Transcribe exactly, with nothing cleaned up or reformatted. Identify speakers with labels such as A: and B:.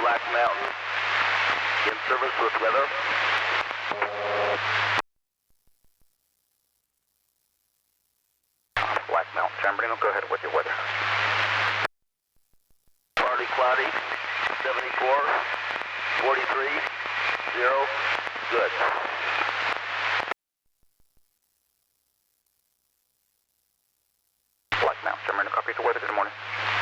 A: Black Mountain. In service with weather. Black Mountain, San Bernardino, go ahead with your weather. Partly cloudy, seventy-four, forty-three, zero, good. Black Mountain, San Bernardino, copy the weather, good morning.